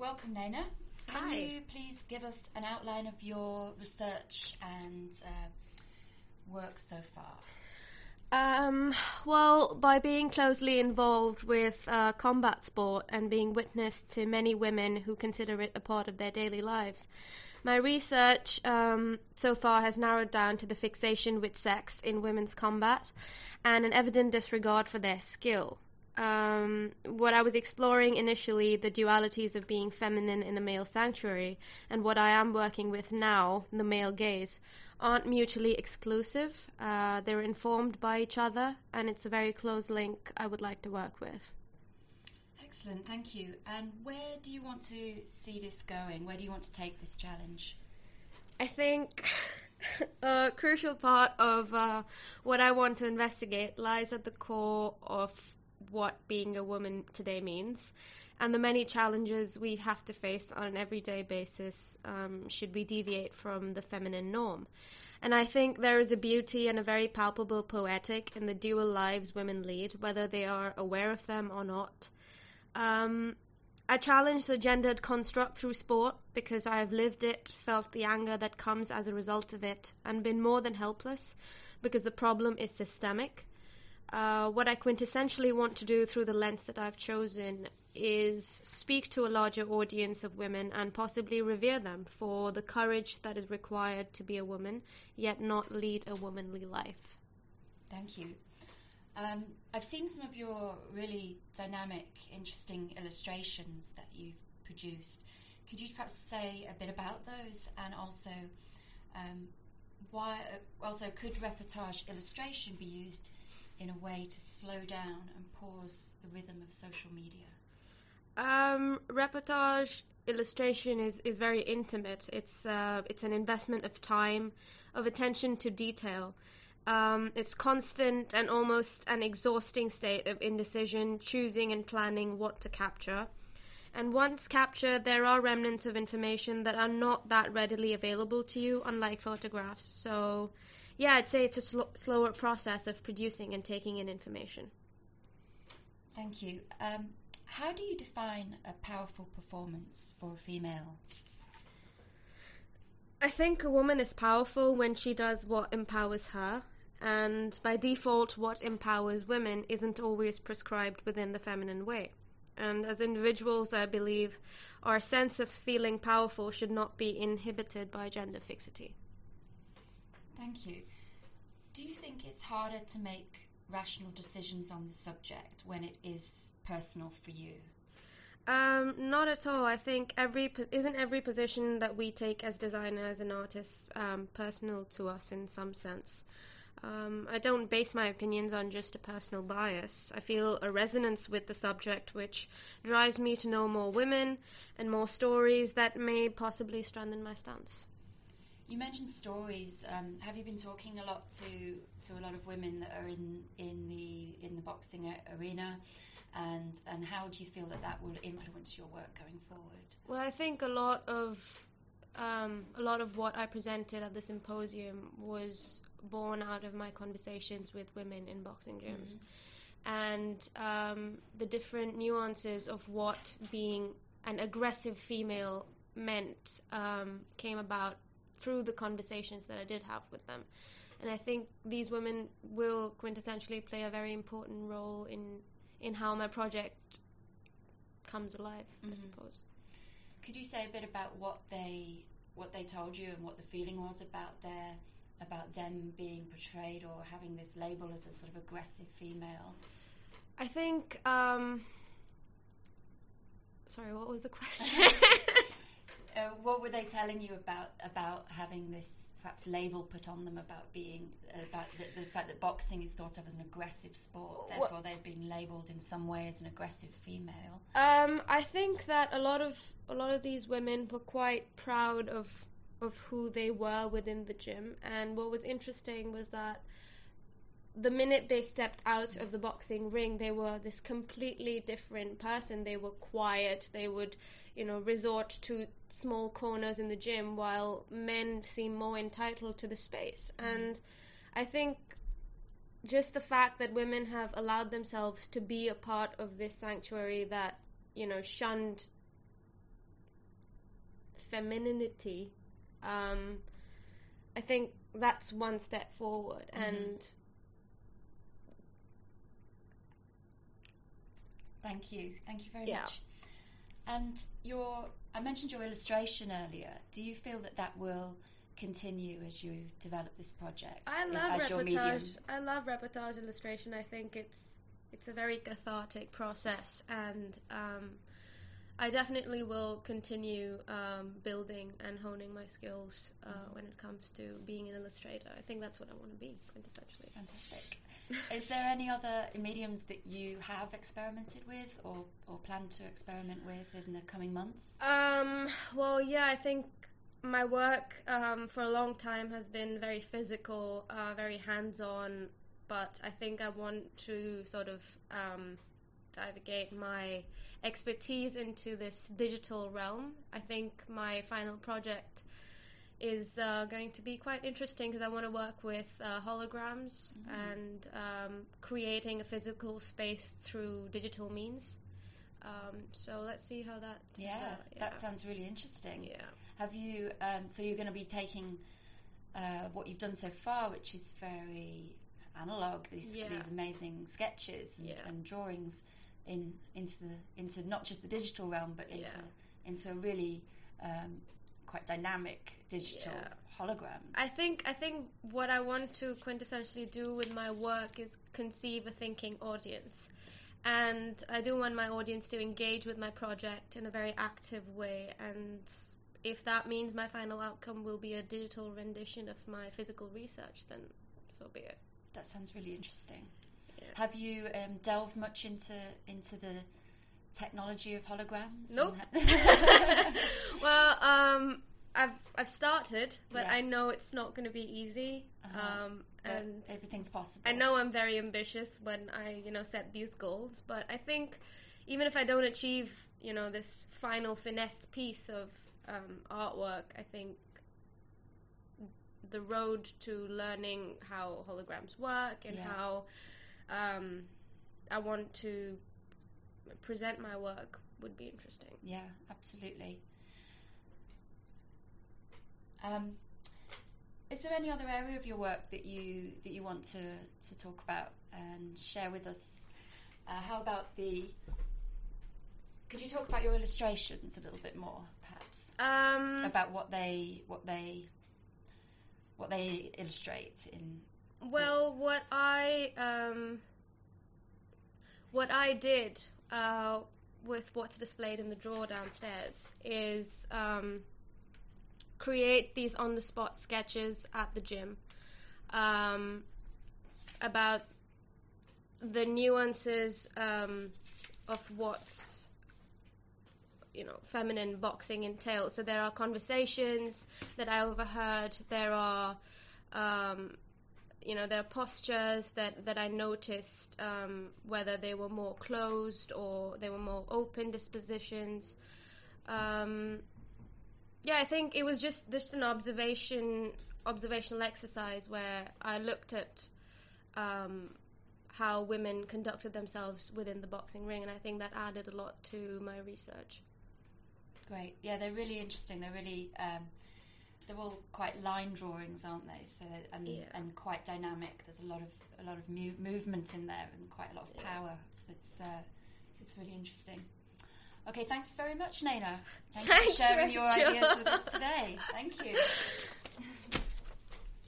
welcome, Naina. Can Hi. you please give us an outline of your research and work so far? Well, by being closely involved with combat sport and being witness to many women who consider it a part of their daily lives, my research so far has narrowed down to the fixation with sex in women's combat and an evident disregard for their skill. What I was exploring initially, the dualities of being feminine in a male sanctuary, and what I am working with now, the male gaze, aren't mutually exclusive. They're informed by each other, and it's a very close link I would like to work with. Excellent, thank you. And where do you want to see this going? Where do you want to take this challenge? I think a crucial part of what I want to investigate lies at the core of what being a woman today means, and the many challenges we have to face on an everyday basis should we deviate from the feminine norm. And I think there is a beauty and a very palpable poetic in the dual lives women lead, whether they are aware of them or not. I challenge the gendered construct through sport because I have lived it, felt the anger that comes as a result of it, and been more than helpless because the problem is systemic. What I quintessentially want to do through the lens that I've chosen is speak to a larger audience of women and possibly revere them for the courage that is required to be a woman, yet not lead a womanly life. Thank you. I've seen some of your really dynamic, interesting illustrations that you've produced. Could you perhaps say a bit about those, and also could reportage illustration be used in a way to slow down and pause the rhythm of social media? Reportage illustration is very intimate. It's an investment of time, of attention to detail. It's constant and almost an exhausting state of indecision, choosing and planning what to capture. And once captured, there are remnants of information that are not that readily available to you, unlike photographs. So, yeah, I'd say it's a slower process of producing and taking in information. Thank you. How do you define a powerful performance for a female? I think a woman is powerful when she does what empowers her, and by default, what empowers women isn't always prescribed within the feminine way. And as individuals, I believe our sense of feeling powerful should not be inhibited by gender fixity. Thank you. Do you think it's harder to make rational decisions on the subject when it is personal for you? Not at all. I think every position that we take as designers and artists personal to us in some sense. I don't base my opinions on just a personal bias. I feel a resonance with the subject, which drives me to know more women and more stories that may possibly strengthen my stance. You mentioned stories. Have you been talking a lot to a lot of women that are in the boxing arena, and how do you feel that will influence your work going forward? Well, I think a lot of what I presented at the symposium was born out of my conversations with women in boxing gyms, and the different nuances of what being an aggressive female meant came about through the conversations that I did have with them. And I think these women will quintessentially play a very important role in how my project comes alive, I suppose. Could you say a bit about what they told you and what the feeling was about them being portrayed or having this label as a sort of aggressive female? I think sorry, what was the question? What were they telling you about having this perhaps label put on them about being about the fact that boxing is thought of as an aggressive sport, therefore they've been labelled in some way as an aggressive female? I think that a lot of these women were quite proud of who they were within the gym, and what was interesting was that the minute they stepped out of the boxing ring, they were this completely different person. They were quiet. They would, resort to small corners in the gym, while men seem more entitled to the space. And I think just the fact that women have allowed themselves to be a part of this sanctuary that, shunned femininity, I think that's one step forward. And thank you very much. And I mentioned your illustration earlier. Do you feel that will continue as you develop this project? I love reportage. I love reportage illustration. I think it's a very cathartic process, and I definitely will continue building and honing my skills when it comes to being an illustrator. I think that's what I want to be, quintessentially. Fantastic. Is there any other mediums that you have experimented with or plan to experiment with in the coming months? Well, yeah, I think my work for a long time has been very physical, very hands-on, but I think I want to sort of divulgate my expertise into this digital realm. I think my final project is going to be quite interesting because I want to work with holograms and creating a physical space through digital means. So let's see how that turns out. That sounds really interesting. Yeah. Have you, so you're going to be taking what you've done so far, which is very analog, these amazing sketches and drawings into not just the digital realm, but into a really quite dynamic digital holograms. I think what I want to quintessentially do with my work is conceive a thinking audience. And I do want my audience to engage with my project in a very active way, and if that means my final outcome will be a digital rendition of my physical research, then so be it. That sounds really interesting. Yeah. Have you delved much into the technology of holograms? Nope. Well, I've started, but I know it's not going to be easy. And everything's possible. I know I'm very ambitious when I, set these goals, but I think even if I don't achieve, this final finessed piece of artwork, I think the road to learning how holograms work and how I want to present my work would be interesting. Yeah, absolutely. Is there any other area of your work that you want to talk about and share with us? How about could you talk about your illustrations a little bit more, perhaps? About what they illustrate in. Well, what I did with what's displayed in the drawer downstairs is create these on-the-spot sketches at the gym about the nuances of what's feminine boxing entails. So there are conversations that I overheard. There are there are postures that I noticed, whether they were more closed or they were more open dispositions. I think it was just an observational exercise where I looked at how women conducted themselves within the boxing ring, and I think that added a lot to my research. Great. Yeah, they're really interesting. They're really they're all quite line drawings, aren't they? So and quite dynamic. There's a lot of movement in there and quite a lot of power. So it's really interesting. Okay, thanks very much, Naina. Thanks for sharing your ideas with us today. Thank you.